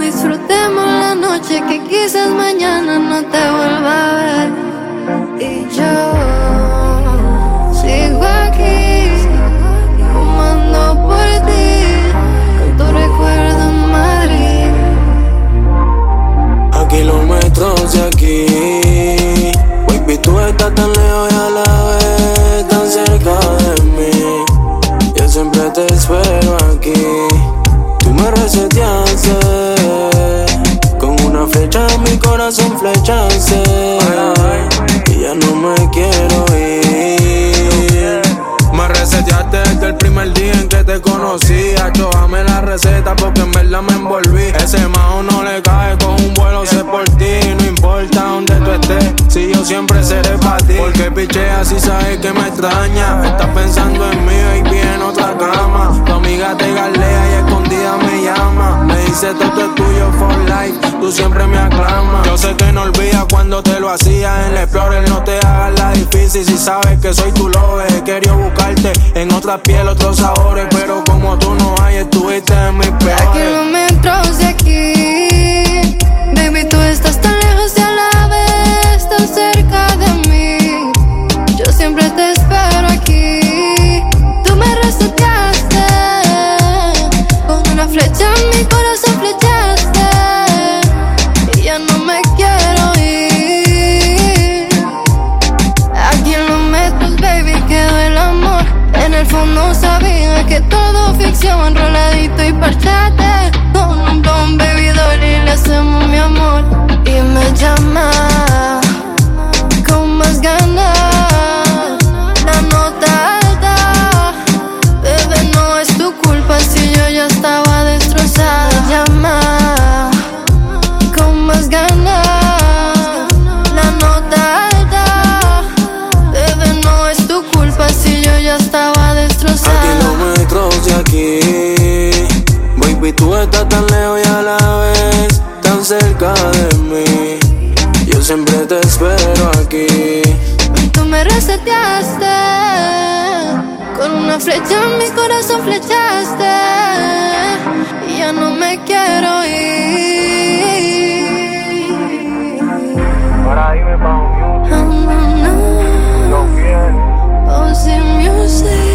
disfrutemos la noche, que quizás mañana no te vuelva a ver. Y yo sigo aquí, fumando por ti, con tu recuerdo en Madrid. A kilómetros de aquí, baby, tú estás tan lejos y a la vez tan cerca de mí. Yo siempre te espero aquí. Tú me reseteaste, con una flecha en mi corazón flechaste, y ya no me quiero ir. Me reseteaste desde el primer día en que te conocí. Dame la receta porque en verdad me envolví. Ese majo no le cae, con un vuelo sé por ti. No importa donde tú estés, si yo siempre seré para ti. Porque pichea si sabes que me extraña. Estás pensando en mí y en otra cama. Tu amiga te galea y escondida me llama. Me dice todo es tuyo for life, tú siempre me aclamas. Yo sé que no olvidas cuando te lo hacía en el Explorer. No te hagas la difícil si sabes que soy tu lover. He querido buscarte en otra piel, otros sabores, pero como tú no hay, estuviste en mis peores. A kilómetros de aquí, baby, tú estás tan lejos y a la vez tan cerca de mí. Yo siempre te espero aquí. Tú me reseteaste, con una flecha en mi corazón flechaste, y ya no me quiero ir. A kilómetros, baby, quedó el amor. En el fondo sabía que todo ficción, enroladito y parchate. Con un bon bebidor y le hacemos mi amor. Y me llama con más ganas, la nota alta. Bebé, no es tu culpa si yo ya estaba destrozada. Me llama con más ganas, la nota alta. Bebé, no es tu culpa si yo ya estaba destrozada. A kilómetros de aquí, baby, tú estás tan lejos y a la vez tan cerca de mí. Yo siempre te espero aquí. Tú me reseteaste, con una flecha en mi corazón flechaste, y ya no me quiero ir. Ahora dime, Pau Music, No, no, no. lo quiero. Pause Music.